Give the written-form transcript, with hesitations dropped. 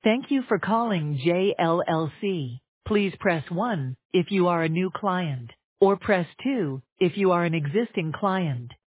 Thank you for calling JLLC. Please press 1 if you are a new client, or press 2 if you are an existing client.